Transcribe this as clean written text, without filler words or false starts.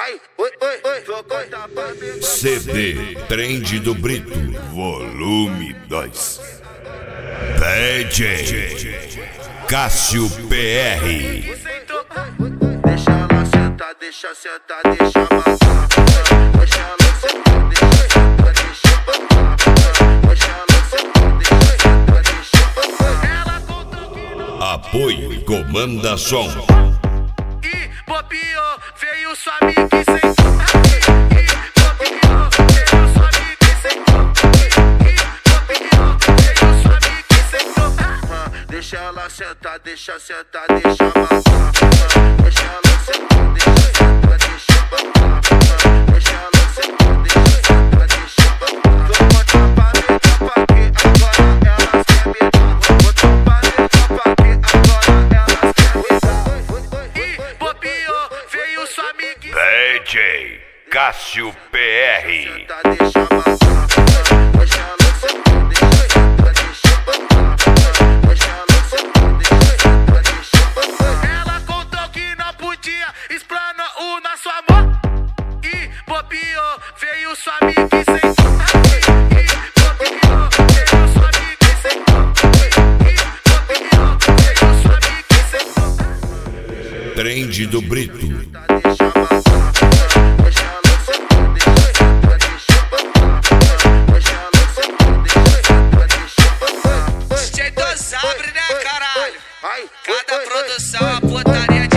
CD Trend do Brito, volume 2. DJ Cássio PR. Deixa ela sentar, deixa sentar, deixa mamar. Deixa ela sentar, deixa sentar, deixa mamar. Deixa ela sentar, deixa sentar, deixa mamar. Ela contou que não. Apoio Comanda Som. E bobeou, veio sua amiga e sentou. Deixa ela sentar, deixa sentar, deixa mamar. Deixa ela sentar, deixa sentar, deixa mamar. Deixa ela sentar, deixa sentar, deixa mamar. Vou botar pra nega pra que agora elas querem me dar. Vou botar pra nega pra que agora elas querem me dar. E bobeou, veio sua amiga. DJ Cássio PR. Deixa mamar. Deixa ela sentar, deixa sentar, deixa mamar. Explana o nosso amor. E bobeou, veio sua amiga e sentou. E bobeou, veio sua amiga e sentou. E bobeou, veio sua amiga e sentou. Trend do Brito. Deixa mamar. Deixa ela sentar, deixa sentar, deixa mamar. Deixa ela sentar, deixa sentar, deixa mamar. DJ Dos abre, né, caralho? Cada produção a putaria